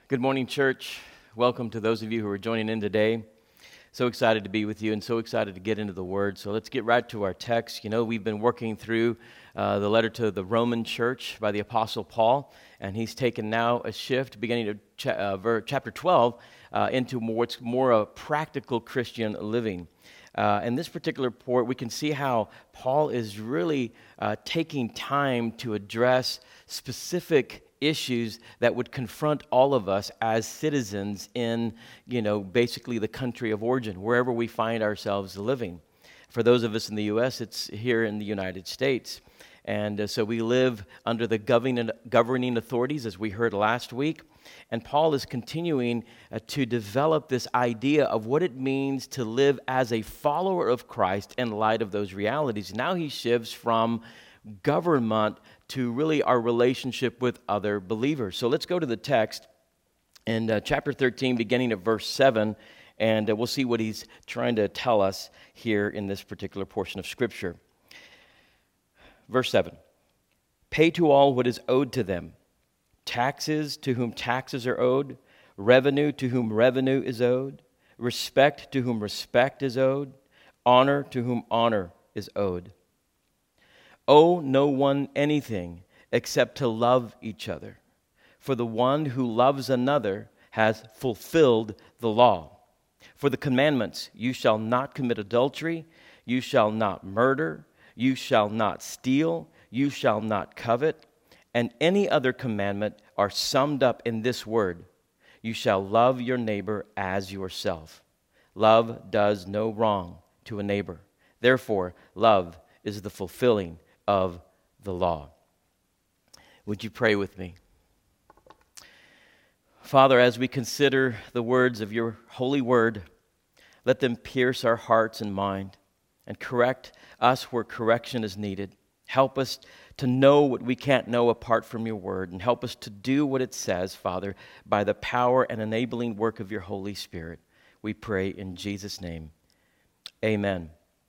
Good morning, church. Welcome to those of you who are joining in today. So excited to be with you and so excited to get into the Word. So let's get right to our text. You know, we've been working through the letter to the Roman church by the Apostle Paul, and he's taken now a shift, beginning of chapter 12, into what's more a practical Christian living. In this particular part, we can see how Paul is really taking time to address specific issues that would confront all of us as citizens in, basically the country of origin, wherever we find ourselves living. For those of us in the U.S., it's here in the United States. And so we live under the governing authorities, as we heard last week. And Paul is continuing to develop this idea of what it means to live as a follower of Christ in light of those realities. Now he shifts from government to really our relationship with other believers. So let's go to the text in chapter 13, beginning at verse 7, and we'll see what he's trying to tell us here in this particular portion of Scripture. Verse 7, "Pay to all what is owed to them, taxes to whom taxes are owed, revenue to whom revenue is owed, respect to whom respect is owed, honor to whom honor is owed. Owe no one anything except to love each other. For the one who loves another has fulfilled the law. For the commandments, you shall not commit adultery, you shall not murder, you shall not steal, you shall not covet, and any other commandment are summed up in this word: you shall love your neighbor as yourself. Love does no wrong to a neighbor. Therefore, love is the fulfilling of the law." Would you pray with me? Father, as we consider the words of your holy word, let them pierce our hearts and mind and correct us where correction is needed. Help us to know what we can't know apart from your word, and help us to do what it says, Father, by the power and enabling work of your Holy Spirit. We pray in Jesus' name. Amen.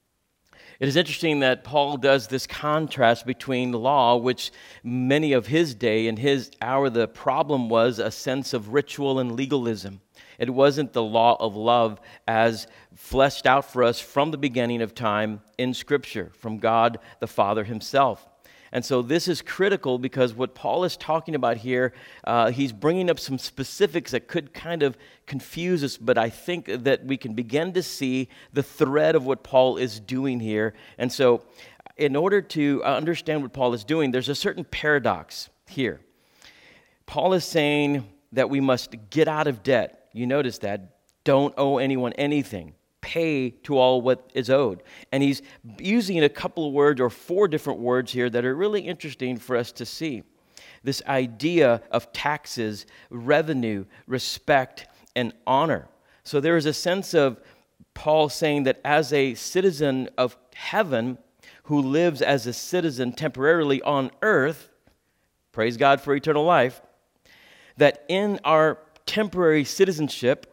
It is interesting that Paul does this contrast between law, which many of his day and his hour, the problem was a sense of ritual and legalism. It wasn't the law of love as fleshed out for us from the beginning of time in Scripture, from God the Father himself. And so this is critical because what Paul is talking about here, he's bringing up some specifics that could kind of confuse us, but I think that we can begin to see the thread of what Paul is doing here. And so in order to understand what Paul is doing, there's a certain paradox here. Paul is saying that we must get out of debt. You notice that. Don't owe anyone anything. Pay to all what is owed. And he's using a couple of words or four different words here that are really interesting for us to see. This idea of taxes, revenue, respect, and honor. So there is a sense of Paul saying that as a citizen of heaven who lives as a citizen temporarily on earth, praise God for eternal life, that in our temporary citizenship,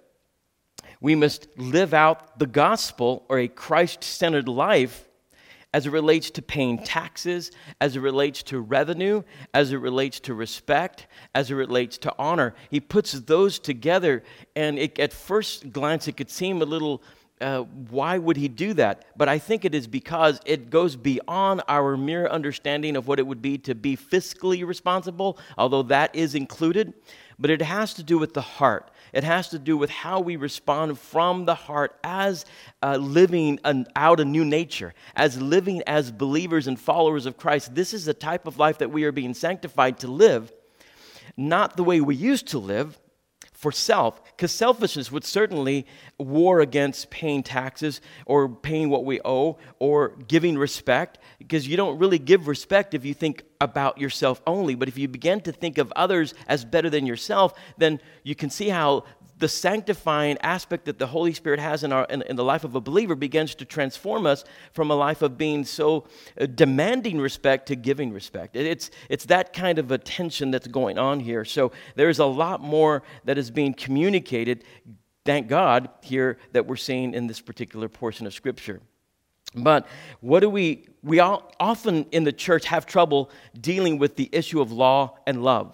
we must live out the gospel or a Christ-centered life as it relates to paying taxes, as it relates to revenue, as it relates to respect, as it relates to honor. He puts those together, and at first glance it could seem a little, why would he do that? But I think it is because it goes beyond our mere understanding of what it would be to be fiscally responsible, although that is included. But it has to do with the heart. It has to do with how we respond from the heart as living out a new nature, as living as believers and followers of Christ. This is the type of life that we are being sanctified to live, not the way we used to live for self, because selfishness would certainly war against paying taxes or paying what we owe or giving respect, because you don't really give respect if you think about yourself only. But if you begin to think of others as better than yourself, then you can see how the sanctifying aspect that the Holy Spirit has in the life of a believer begins to transform us from a life of being so demanding respect to giving respect. It's that kind of a tension that's going on here. So there's a lot more that is being communicated, thank God, here that we're seeing in this particular portion of Scripture. But what do we all often in the church have trouble dealing with the issue of law and love.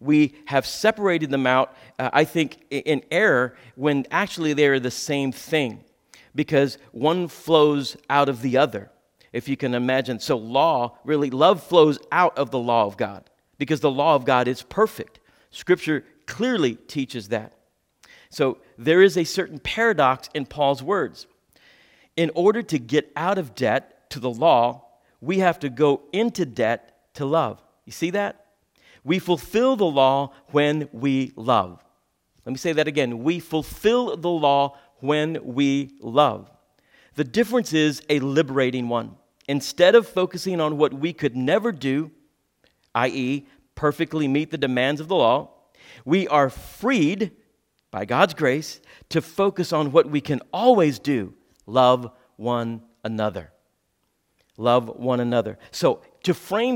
we have separated them out, I think, in error, when actually they are the same thing, because one flows out of the other, if you can imagine. So love flows out of the law of God, because the law of God is perfect. Scripture clearly teaches that. So there is a certain paradox in Paul's words. In order to get out of debt to the law, we have to go into debt to love. You see that? We fulfill the law when we love. Let me say that again. We fulfill the law when we love. The difference is a liberating one. Instead of focusing on what we could never do, i.e., perfectly meet the demands of the law, we are freed by God's grace to focus on what we can always do: love one another. Love one another. So to frame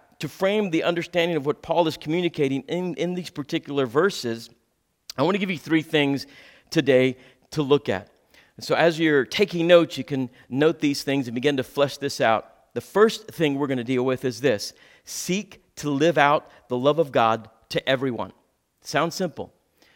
the understanding of what Paul is communicating in these particular verses, I want to give you 3 things today to look at. So as you're taking notes, you can note these things and begin to flesh this out. The first thing we're going to deal with is this: seek to live out the love of God to everyone. Sounds simple,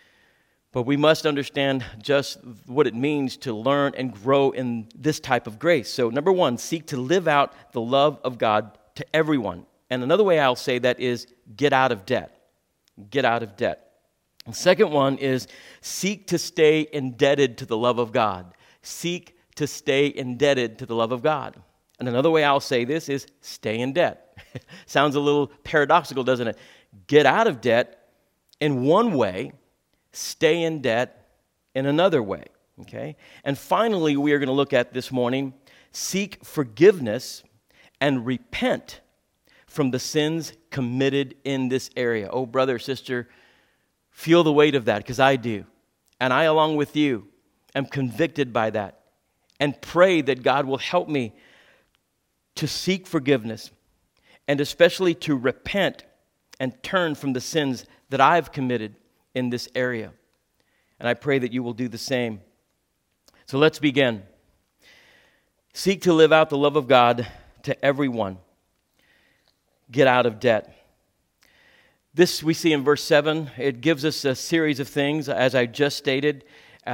but we must understand just what it means to learn and grow in this type of grace. So number 1, seek to live out the love of God to everyone. And another way I'll say that is get out of debt. Get out of debt. The second one is seek to stay indebted to the love of God. Seek to stay indebted to the love of God. And another way I'll say this is stay in debt. Sounds a little paradoxical, doesn't it? Get out of debt in one way, stay in debt in another way. Okay? And finally, we are going to look at this morning, seek forgiveness and repent from the sins committed in this area. Oh, brother, sister, feel the weight of that, because I do. And I, along with you, am convicted by that. And pray that God will help me to seek forgiveness, and especially to repent and turn from the sins that I've committed in this area. And I pray that you will do the same. So let's begin. Seek to live out the love of God to everyone. Get out of debt. This we see in verse 7. It gives us a series of things, as I just stated.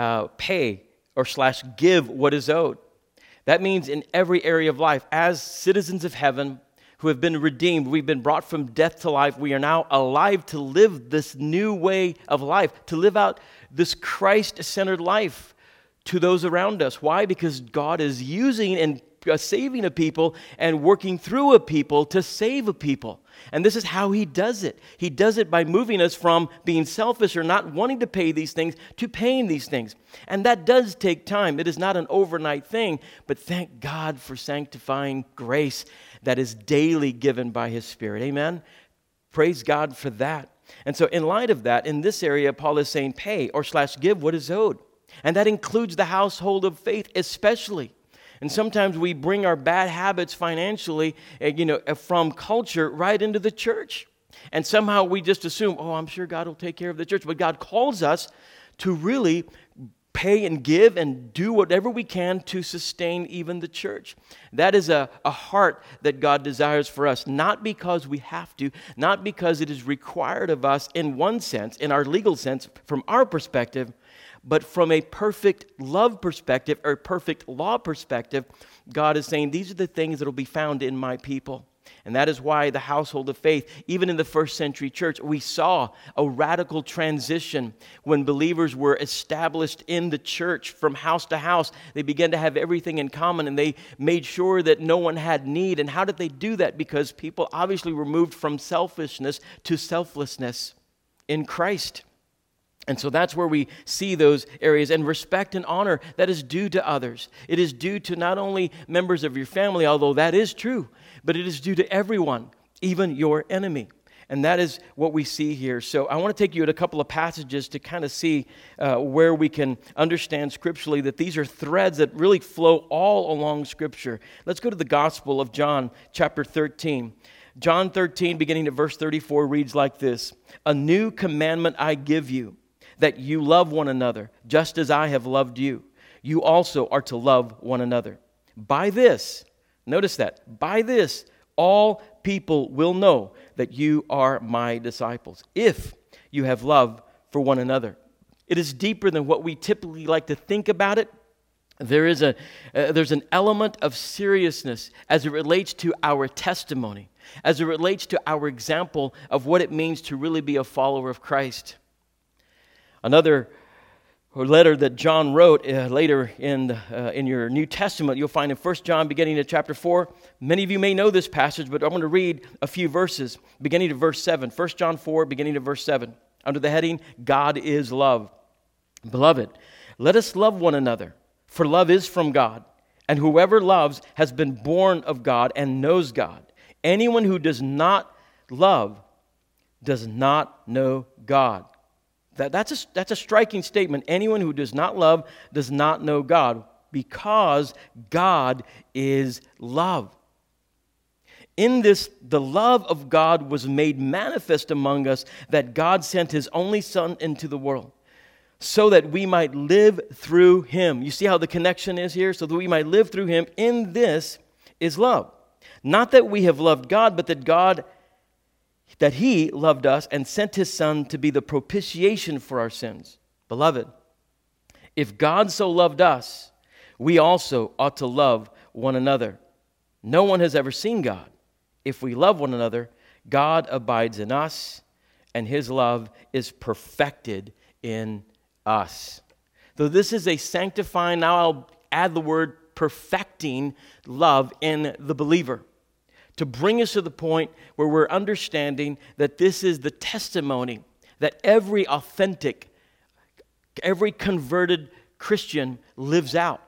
Pay or / give what is owed. That means in every area of life, as citizens of heaven who have been redeemed, we've been brought from death to life. We are now alive to live this new way of life, to live out this Christ-centered life to those around us. Why? Because God is using and saving a people and working through a people to save a people. And this is how He does it. He does it by moving us from being selfish or not wanting to pay these things to paying these things. And that does take time. It is not an overnight thing, but thank God for sanctifying grace that is daily given by His Spirit. Amen? Praise God for that. And so in light of that, in this area, Paul is saying pay or / give what is owed. And that includes the household of faith especially. And sometimes we bring our bad habits financially, from culture right into the church. And somehow we just assume, I'm sure God will take care of the church. But God calls us to really pay and give and do whatever we can to sustain even the church. That is a heart that God desires for us, not because we have to, not because it is required of us in one sense, in our legal sense, from our perspective, but from a perfect love perspective or perfect law perspective. God is saying these are the things that will be found in my people. And that is why the household of faith, even in the first century church, we saw a radical transition when believers were established in the church from house to house. They began to have everything in common, and they made sure that no one had need. And how did they do that? Because people obviously were moved from selfishness to selflessness in Christ. And so that's where we see those areas, and respect and honor that is due to others. It is due to not only members of your family, although that is true, but it is due to everyone, even your enemy. And that is what we see here. So I want to take you at a couple of passages to kind of see where we can understand scripturally that these are threads that really flow all along Scripture. Let's go to the Gospel of John, chapter 13. John 13, beginning at verse 34, reads like this: "A new commandment I give you, that you love one another, just as I have loved you. You also are to love one another. By this," notice that, "by this, all people will know that you are my disciples, if you have love for one another. It is deeper than what we typically like to think about it. There's an element of seriousness as it relates to our testimony, as it relates to our example of what it means to really be a follower of Christ. Another letter that John wrote later in your New Testament, you'll find in 1 John beginning at chapter 4. Many of you may know this passage, but I'm going to read a few verses beginning to verse 7. 1 John 4 beginning to verse 7, under the heading, God is love. Beloved, let us love one another, for love is from God, and whoever loves has been born of God and knows God. Anyone who does not love does not know God. That's a striking statement. Anyone who does not love does not know God, because God is love. In this, the love of God was made manifest among us, that God sent His only Son into the world, so that we might live through Him. You see how the connection is here? So that we might live through Him. In this is love. Not that we have loved God, but that He loved us and sent His Son to be the propitiation for our sins. Beloved, if God so loved us, we also ought to love one another. No one has ever seen God. If we love one another, God abides in us, and His love is perfected in us. So this is a sanctifying, now I'll add the word perfecting love in the believer, to bring us to the point where we're understanding that this is the testimony that every authentic, every converted Christian lives out.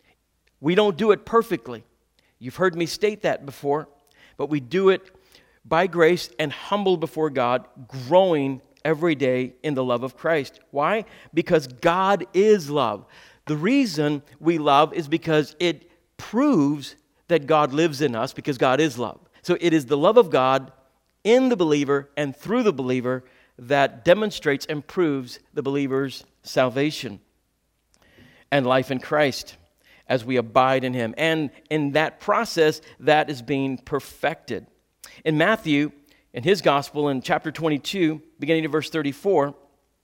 We don't do it perfectly. You've heard me state that before, but we do it by grace and humble before God, growing every day in the love of Christ. Why? Because God is love. The reason we love is because it proves that God lives in us, because God is love. So it is the love of God in the believer and through the believer that demonstrates and proves the believer's salvation and life in Christ as we abide in Him. And in that process, that is being perfected. In Matthew, in his gospel, in chapter 22, beginning of verse 34,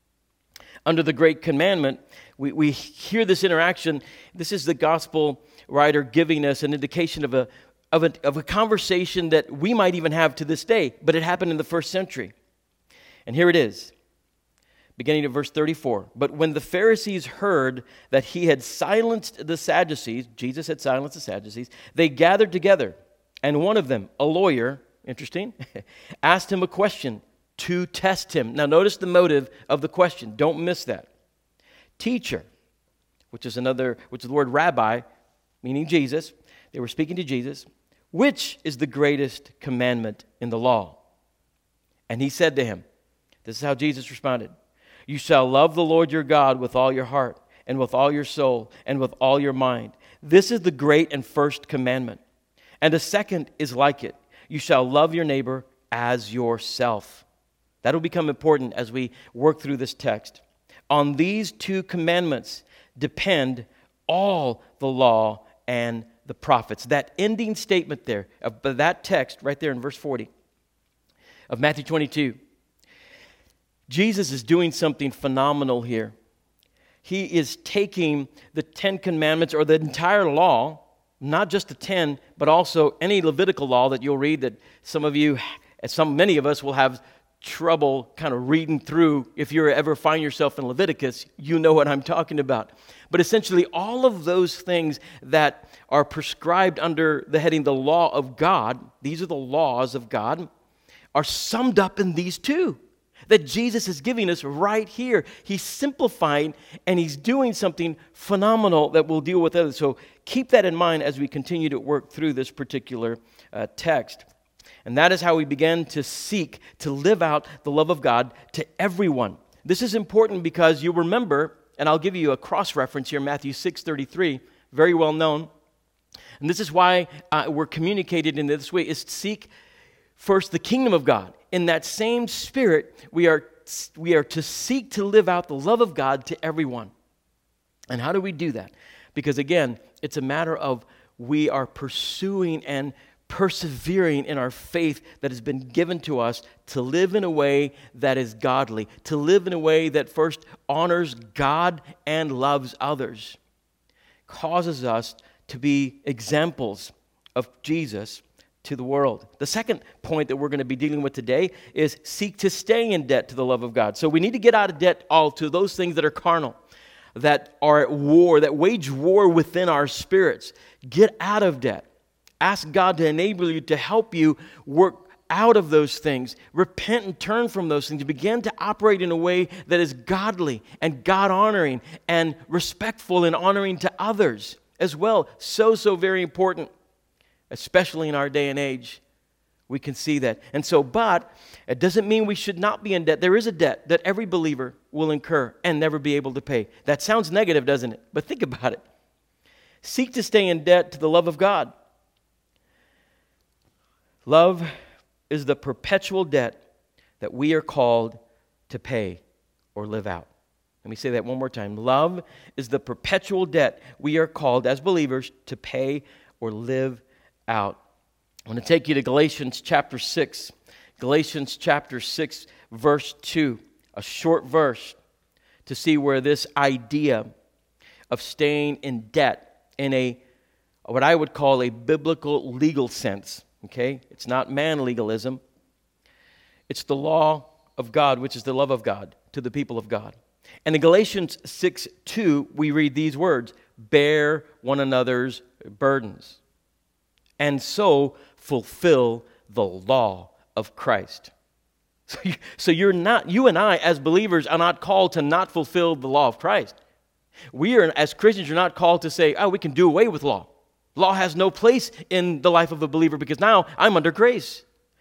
under the Great Commandment, we hear this interaction. This is the gospel writer giving us an indication of a conversation that we might even have to this day, but it happened in the first century. And here it is, beginning of verse 34. But when the Pharisees heard that He had silenced the Sadducees, Jesus had silenced the Sadducees, they gathered together, and one of them, a lawyer, interesting, asked Him a question to test Him. Now notice the motive of the question. Don't miss that. Teacher, which is the word rabbi, meaning Jesus. They were speaking to Jesus. Which is the greatest commandment in the law? And He said to him, this is how Jesus responded, you shall love the Lord your God with all your heart and with all your soul and with all your mind. This is the great and first commandment. And a second is like it. You shall love your neighbor as yourself. That will become important as we work through this text. On these two commandments depend all the law and the prophets. That ending statement there, of that text right there in verse 40 of Matthew 22. Jesus is doing something phenomenal here. He is taking the 10 commandments, or the entire law, not just the 10, but also any Levitical law that you'll read that many of us will have trouble kind of reading through. If you ever find yourself in Leviticus, you know what I'm talking about. But essentially, all of those things that are prescribed under the heading the law of God, these are the laws of God, are summed up in these two that Jesus is giving us right here. He's simplifying, and He's doing something phenomenal that we'll deal with others. So keep that in mind as we continue to work through this particular text. And that is how we begin to seek to live out the love of God to everyone. This is important because you remember, and I'll give you a cross-reference here, Matthew 6:33, very well known. And this is why we're communicated in this way, is to seek first the kingdom of God. In that same spirit, we are to seek to live out the love of God to everyone. And how do we do that? Because again, it's a matter of we are pursuing and persevering in our faith that has been given to us to live in a way that is godly, to live in a way that first honors God and loves others, causes us to be examples of Jesus to the world. The second point that we're going to be dealing with today is seek to stay in debt to the love of God. So we need to get out of debt all to those things that are carnal, that are at war, that wage war within our spirits. Get out of debt. Ask God to enable you, to help you work out of those things. Repent and turn from those things. Begin to operate in a way that is godly and God-honoring and respectful and honoring to others as well. So very important, especially in our day and age. We can see that. And so, but it doesn't mean we should not be in debt. There is a debt that every believer will incur and never be able to pay. That sounds negative, doesn't it? But think about it. Seek to stay in debt to the love of God. Love is the perpetual debt that we are called to pay or live out. Let me say that one more time. Love is the perpetual debt we are called as believers to pay or live out. I want to take you to Galatians chapter 6. Galatians chapter 6, verse 2. A short verse to see where this idea of staying in debt in a, what I would call a biblical legal sense. Okay? It's not man legalism. It's the law of God, which is the love of God to the people of God. And in Galatians 6:2, we read these words, bear one another's burdens, and so fulfill the law of Christ. So you and I as believers are not called to not fulfill the law of Christ. We are, as Christians, are not called to say, oh, we can do away with law. Law has no place in the life of a believer because now I'm under grace.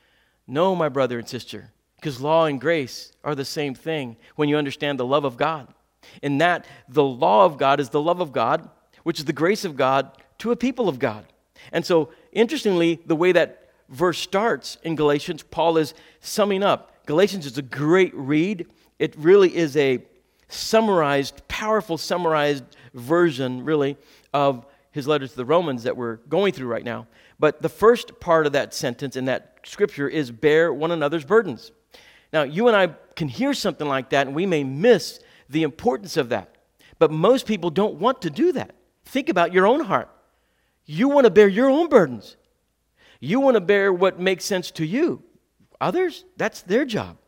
No, my brother and sister, because law and grace are the same thing when you understand the love of God. In that, the law of God is the love of God, which is the grace of God to a people of God. And so, interestingly, the way that verse starts in Galatians, Paul is summing up. Galatians is a great read. It really is a summarized, powerful summarized version, really, of his letter to the Romans that we're going through right now. But the first part of that sentence in that scripture is bear one another's burdens. Now, you and I can hear something like that, and we may miss the importance of that. But most people don't want to do that. Think about your own heart. You want to bear your own burdens. You want to bear what makes sense to you. Others, that's their job.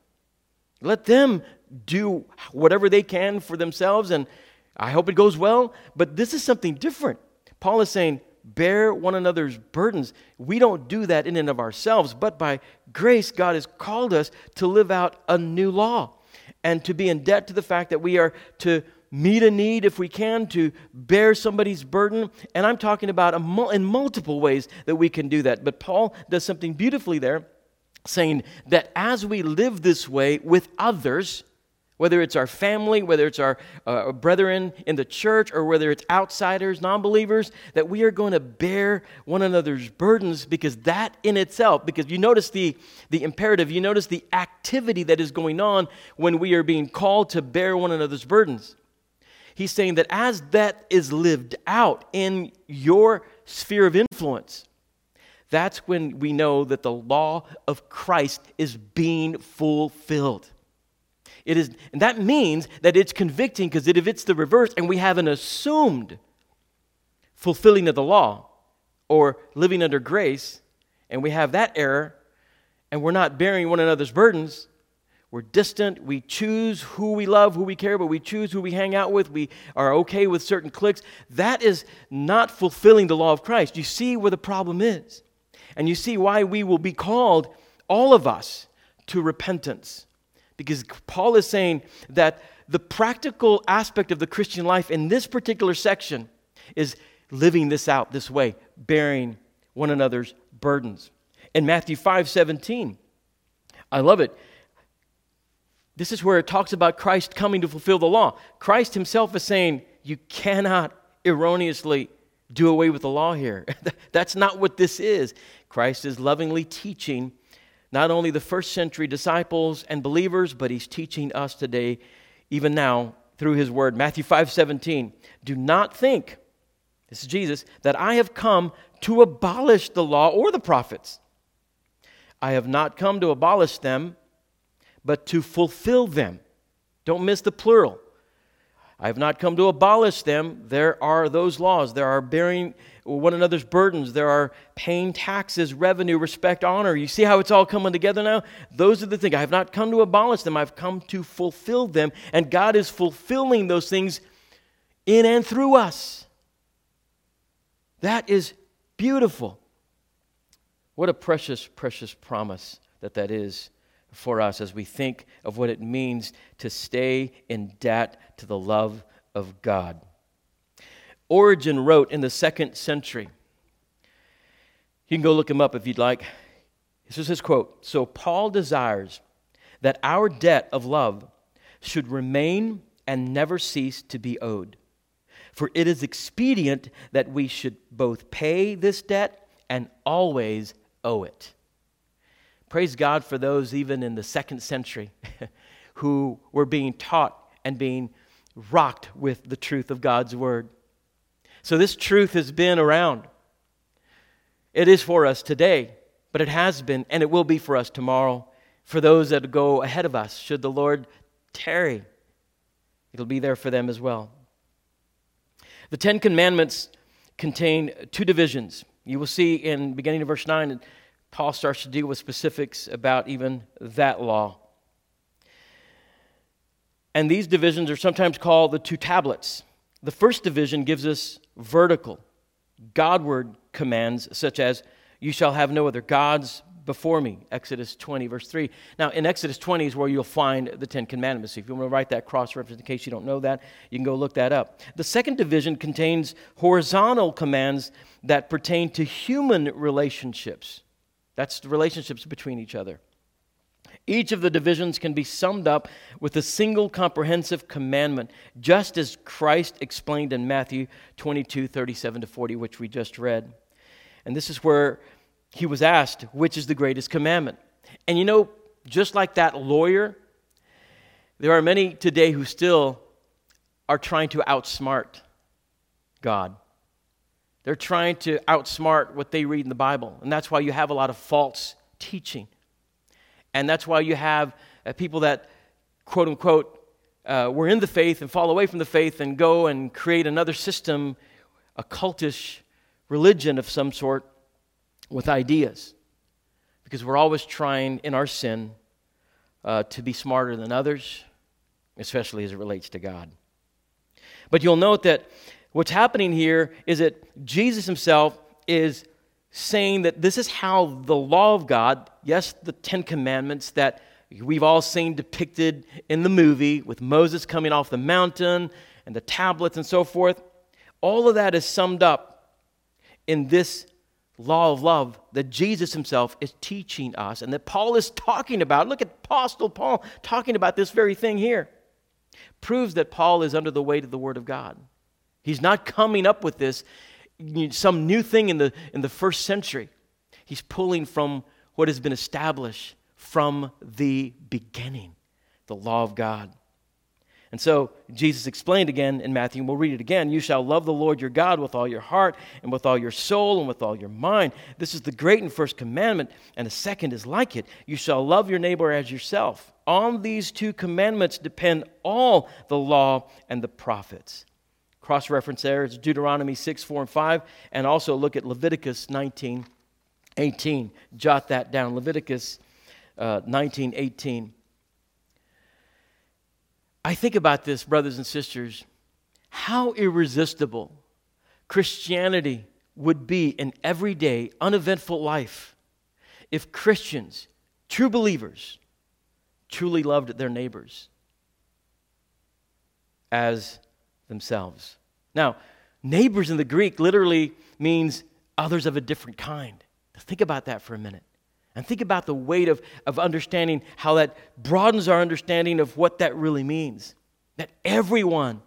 Let them do whatever they can for themselves, and I hope it goes well. But this is something different. Paul is saying, bear one another's burdens. We don't do that in and of ourselves, but by grace, God has called us to live out a new law and to be in debt to the fact that we are to meet a need if we can, to bear somebody's burden. And I'm talking about in multiple ways that we can do that. But Paul does something beautifully there, saying that as we live this way with others, whether it's our family, whether it's our brethren in the church, or whether it's outsiders, non-believers, that we are going to bear one another's burdens, because that in itself, because you notice the imperative, you notice the activity that is going on when we are being called to bear one another's burdens. He's saying that as that is lived out in your sphere of influence, that's when we know that the law of Christ is being fulfilled. It is, and that means that it's convicting, because if it's the reverse and we have an assumed fulfilling of the law or living under grace, and we have that error and we're not bearing one another's burdens, we're distant, we choose who we love, who we care about, we choose who we hang out with, we are okay with certain cliques, that is not fulfilling the law of Christ. You see where the problem is. And you see why we will be called, all of us, to repentance. Because Paul is saying that the practical aspect of the Christian life in this particular section is living this out this way, bearing one another's burdens. In Matthew 5:17, I love it. This is where it talks about Christ coming to fulfill the law. Christ himself is saying, you cannot erroneously do away with the law here. That's not what this is. Christ is lovingly teaching not only the first century disciples and believers, but he's teaching us today, even now, through his word. Matthew 5:17, do not think this is Jesus, that I have come to abolish the law or the prophets. I have not come to abolish them, but to fulfill them. Don't miss the plural. I have not come to abolish them. There are those laws. There are bearing one another's burdens. There are paying taxes, revenue, respect, honor. You see how it's all coming together now? Those are the things. I have not come to abolish them. I've come to fulfill them. And God is fulfilling those things in and through us. That is beautiful. What a precious, precious promise that is for us as we think of what it means to stay in debt to the love of God. Origen wrote in the 2nd century. You can go look him up if you'd like. This is his quote. So Paul desires that our debt of love should remain and never cease to be owed. For it is expedient that we should both pay this debt and always owe it. Praise God for those even in the 2nd century who were being taught and being rocked with the truth of God's word. So this truth has been around. It is for us today, but it has been and it will be for us tomorrow. For those that go ahead of us, should the Lord tarry, it'll be there for them as well. The 10 Commandments contain 2 divisions. You will see in beginning of verse 9, Paul starts to deal with specifics about even that law. And these divisions are sometimes called the 2 tablets. The first division gives us vertical, Godward commands, such as, you shall have no other gods before me, Exodus 20, verse 3. Now, in Exodus 20 is where you'll find the 10 Commandments. So if you want to write that cross-reference in case you don't know that, you can go look that up. The second division contains horizontal commands that pertain to human relationships. That's the relationships between each other. Each of the divisions can be summed up with a single comprehensive commandment, just as Christ explained in Matthew 22, 37 to 40, which we just read. And this is where he was asked, which is the greatest commandment? And you know, just like that lawyer, there are many today who still are trying to outsmart God. They're trying to outsmart what they read in the Bible. And that's why you have a lot of false teaching. And that's why you have people that, quote unquote, were in the faith and fall away from the faith and go and create another system, a cultish religion of some sort with ideas. Because we're always trying in our sin to be smarter than others, especially as it relates to God. But you'll note that what's happening here is that Jesus himself is saying that this is how the law of God, yes, the 10 Commandments that we've all seen depicted in the movie with Moses coming off the mountain and the tablets and so forth, all of that is summed up in this law of love that Jesus himself is teaching us and that Paul is talking about. Look at Apostle Paul talking about this very thing here. Proves that Paul is under the weight of the Word of God. He's not coming up with this, some new thing in the first century. He's pulling from what has been established from the beginning, the law of God. And so Jesus explained again in Matthew, and we'll read it again, you shall love the Lord your God with all your heart and with all your soul and with all your mind. This is the great and first commandment, and the second is like it. You shall love your neighbor as yourself. On these 2 commandments depend all the law and the prophets. Cross-reference there is Deuteronomy 6, 4, and 5, and also look at Leviticus 19, 18. Jot that down, Leviticus 19, 18. I think about this, brothers and sisters, how irresistible Christianity would be in everyday, uneventful life if Christians, true believers, truly loved their neighbors as themselves. Now, neighbors in the Greek literally means others of a different kind. Think about that for a minute. And think about the weight of understanding how that broadens our understanding of what that really means. That everyone,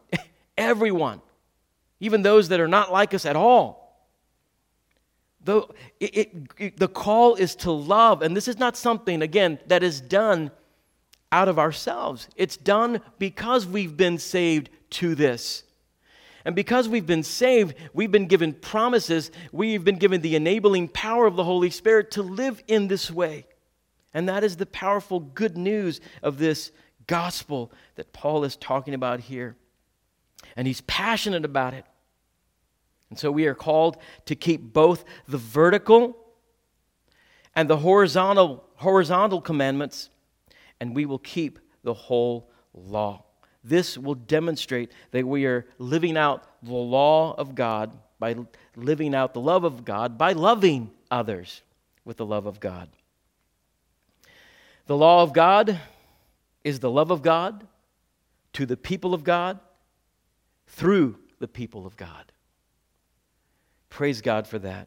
even those that are not like us at all, the call is to love. And this is not something, again, that is done out of ourselves. It's done because we've been saved to this. And because we've been saved, we've been given promises. We've been given the enabling power of the Holy Spirit to live in this way. And that is the powerful good news of this gospel that Paul is talking about here. And he's passionate about it. And so we are called to keep both the vertical and the horizontal commandments, and we will keep the whole law. This will demonstrate that we are living out the law of God by living out the love of God, by loving others with the love of God. The law of God is the love of God to the people of God through the people of God. Praise God for that.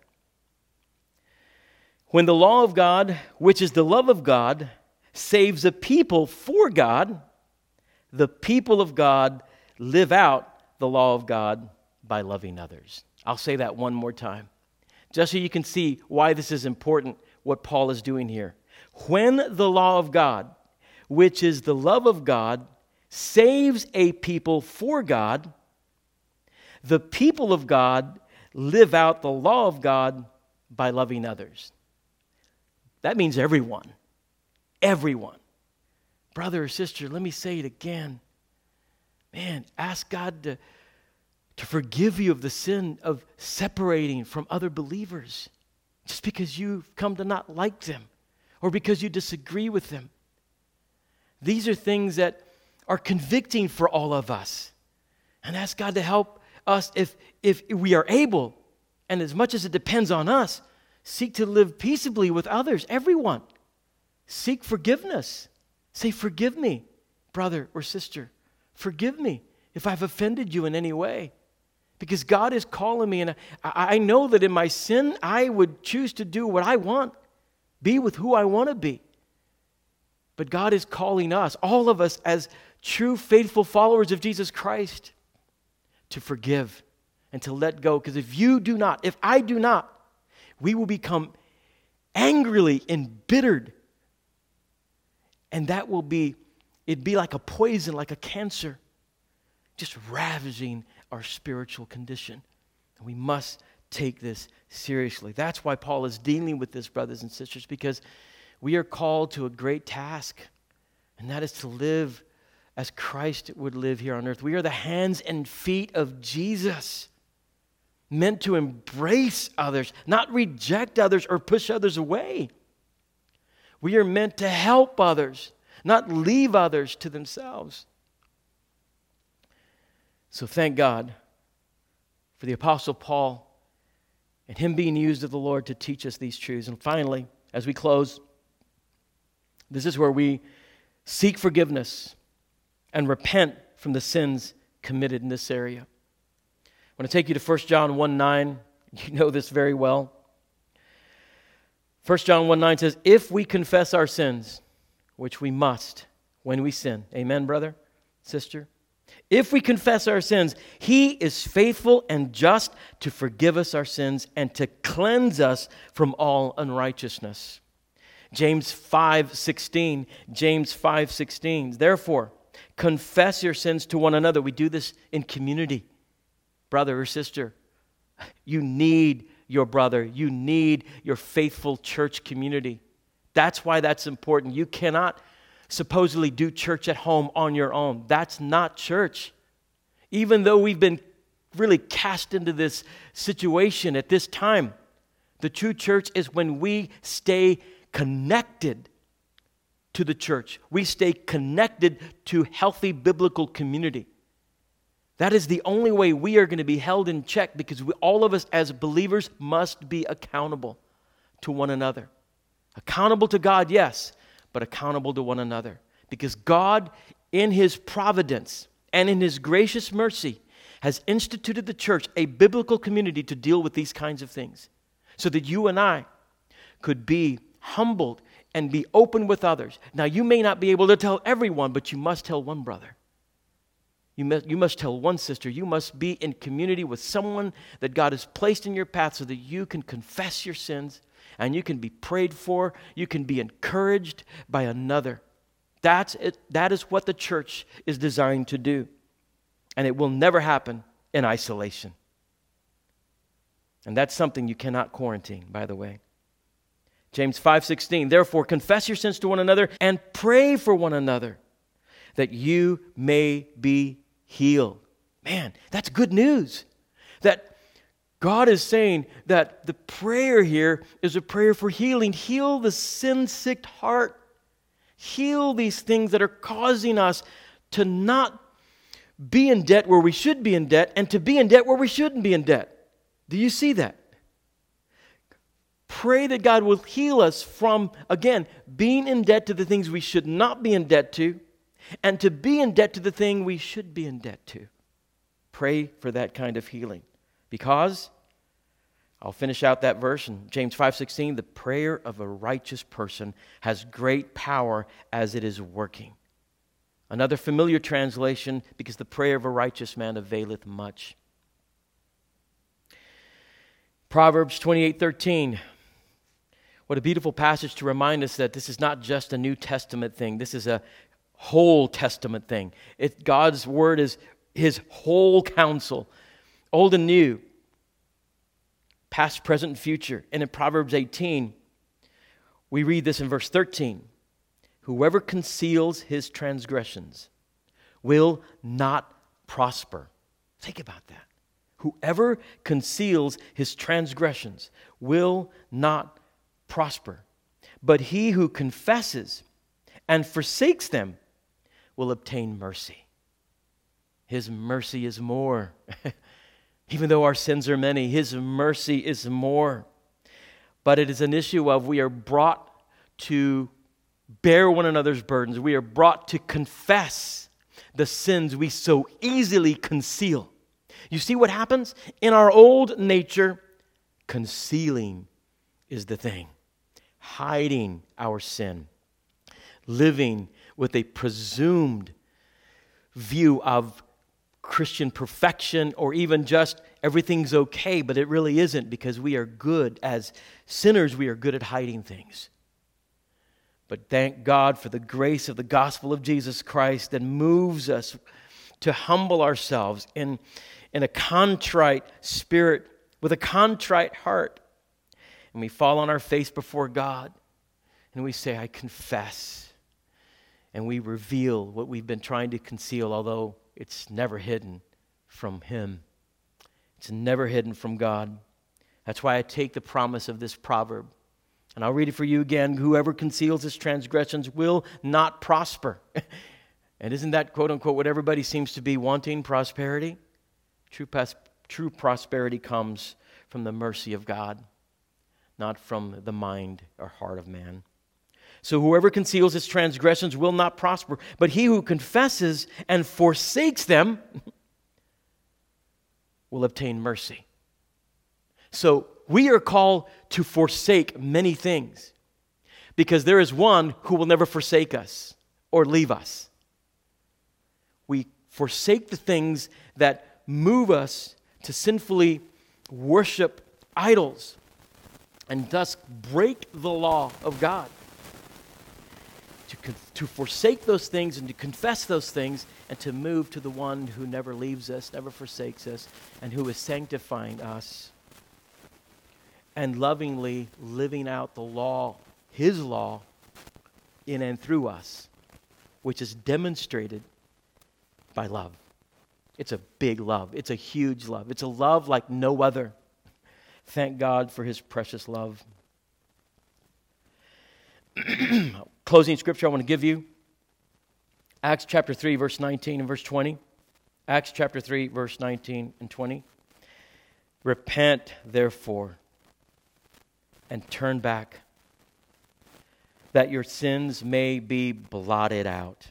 When the law of God, which is the love of God, saves a people for God, the people of God live out the law of God by loving others. I'll say that one more time, just so you can see why this is important, what Paul is doing here. When the law of God, which is the love of God, saves a people for God, the people of God live out the law of God by loving others. That means everyone. Everyone. Brother or sister, let me say it again. Man, ask God to forgive you of the sin of separating from other believers just because you've come to not like them or because you disagree with them. These are things that are convicting for all of us. And ask God to help us if we are able, and as much as it depends on us, seek to live peaceably with others, everyone. Seek forgiveness. Say, forgive me, brother or sister. Forgive me if I've offended you in any way. Because God is calling me, and I know that in my sin, I would choose to do what I want, be with who I want to be. But God is calling us, all of us, as true, faithful followers of Jesus Christ, to forgive and to let go. Because if I do not, we will become angrily embittered. And that will it'd be like a poison, like a cancer, just ravaging our spiritual condition. And we must take this seriously. That's why Paul is dealing with this, brothers and sisters, because we are called to a great task, and that is to live as Christ would live here on earth. We are the hands and feet of Jesus, meant to embrace others, not reject others or push others away. We are meant to help others, not leave others to themselves. So thank God for the Apostle Paul and him being used of the Lord to teach us these truths. And finally, as we close, this is where we seek forgiveness and repent from the sins committed in this area. I want to take you to 1 John 1:9. You know this very well. 1 John 1:9 says, if we confess our sins, which we must when we sin. Amen, brother, sister? If we confess our sins, He is faithful and just to forgive us our sins and to cleanse us from all unrighteousness. James 5:16. Therefore, confess your sins to one another. We do this in community. Brother or sister, you need your brother. You need your faithful church community. That's why that's important. You cannot supposedly do church at home on your own. That's not church. Even though we've been really cast into this situation at this time, the true church is when we stay connected to the church. We stay connected to healthy biblical community. That is the only way we are going to be held in check, because all of us as believers must be accountable to one another. Accountable to God, yes, but accountable to one another. Because God, in His providence and in His gracious mercy, has instituted the church, a biblical community, to deal with these kinds of things, so that you and I could be humbled and be open with others. Now, you may not be able to tell everyone, but you must tell one brother. You must tell one sister. You must be in community with someone that God has placed in your path so that you can confess your sins and you can be prayed for. You can be encouraged by another. That's it. That is what the church is designed to do. And it will never happen in isolation. And that's something you cannot quarantine, by the way. James 5:16, therefore confess your sins to one another and pray for one another that you may be healed. Man, that's good news. That God is saying that the prayer here is a prayer for healing. Heal the sin-sick heart. Heal these things that are causing us to not be in debt where we should be in debt and to be in debt where we shouldn't be in debt. Do you see that? Pray that God will heal us from, again, being in debt to the things we should not be in debt to, and to be in debt to the thing we should be in debt to. Pray for that kind of healing. Because, I'll finish out that verse in James 5:16, the prayer of a righteous person has great power as it is working. Another familiar translation, because the prayer of a righteous man availeth much. Proverbs 28:13. What a beautiful passage to remind us that this is not just a New Testament thing. This is a whole Testament thing. God's word is His whole counsel, old and new, past, present, and future. And in Proverbs 18, we read this in verse 13. Whoever conceals his transgressions will not prosper. Think about that. Whoever conceals his transgressions will not prosper. But he who confesses and forsakes them will obtain mercy. His mercy is more. Even though our sins are many, His mercy is more. But it is an issue of we are brought to bear one another's burdens. We are brought to confess the sins we so easily conceal. You see what happens? In our old nature, concealing is the thing. Hiding our sin. Living with a presumed view of Christian perfection, or even just everything's okay, but it really isn't, because we are good. As sinners, we are good at hiding things. But thank God for the grace of the gospel of Jesus Christ that moves us to humble ourselves in a contrite spirit, with a contrite heart. And we fall on our face before God, and we say, I confess. And we reveal what we've been trying to conceal, although it's never hidden from Him. It's never hidden from God. That's why I take the promise of this proverb. And I'll read it for you again. Whoever conceals his transgressions will not prosper. And isn't that, quote unquote, what everybody seems to be wanting, prosperity? True prosperity comes from the mercy of God, not from the mind or heart of man. So whoever conceals his transgressions will not prosper, but he who confesses and forsakes them will obtain mercy. So we are called to forsake many things, because there is one who will never forsake us or leave us. We forsake the things that move us to sinfully worship idols and thus break the law of God. To forsake those things and to confess those things and to move to the one who never leaves us, never forsakes us, and who is sanctifying us and lovingly living out the law, His law, in and through us, which is demonstrated by love. It's a big love. It's a huge love. It's a love like no other. Thank God for His precious love. Closing scripture I want to give you, Acts chapter 3, verse 19 and verse 20. Acts chapter 3, verse 19 and 20. Repent, therefore, and turn back, that your sins may be blotted out,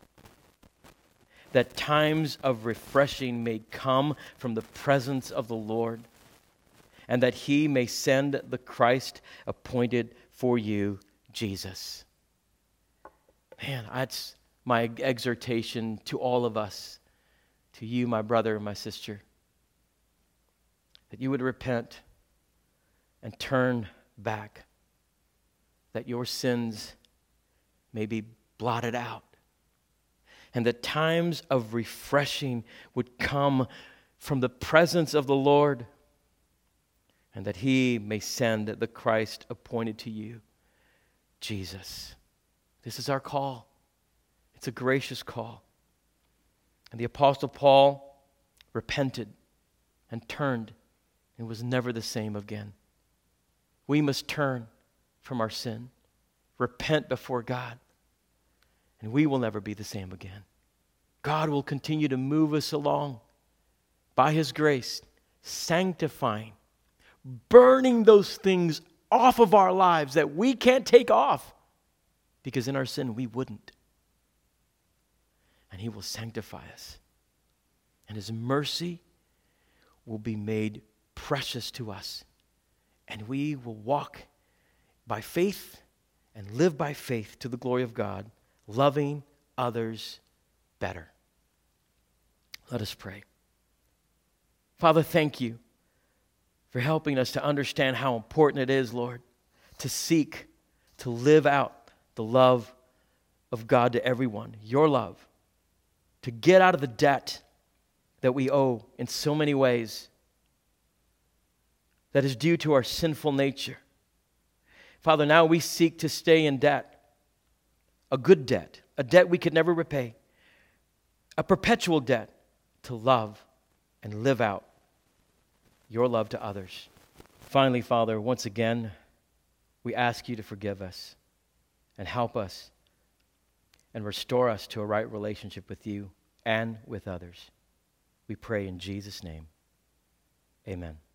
that times of refreshing may come from the presence of the Lord, and that He may send the Christ appointed for you, Jesus. Man, that's my exhortation to all of us, to you, my brother and my sister, that you would repent and turn back, that your sins may be blotted out, and that times of refreshing would come from the presence of the Lord, and that he may send the Christ appointed to you, Jesus. This is our call. It's a gracious call. And the Apostle Paul repented and turned and was never the same again. We must turn from our sin, repent before God, and we will never be the same again. God will continue to move us along by his grace, sanctifying, burning those things off of our lives that we can't take off, because in our sin we wouldn't. And he will sanctify us. And his mercy will be made precious to us. And we will walk by faith and live by faith to the glory of God, loving others better. Let us pray. Father, thank you for helping us to understand how important it is, Lord, to seek, to live out the love of God to everyone, your love, to get out of the debt that we owe in so many ways that is due to our sinful nature. Father, now we seek to stay in debt, a good debt, a debt we could never repay, a perpetual debt to love and live out your love to others. Finally, Father, once again, we ask you to forgive us and help us and restore us to a right relationship with you and with others. We pray in Jesus' name. Amen.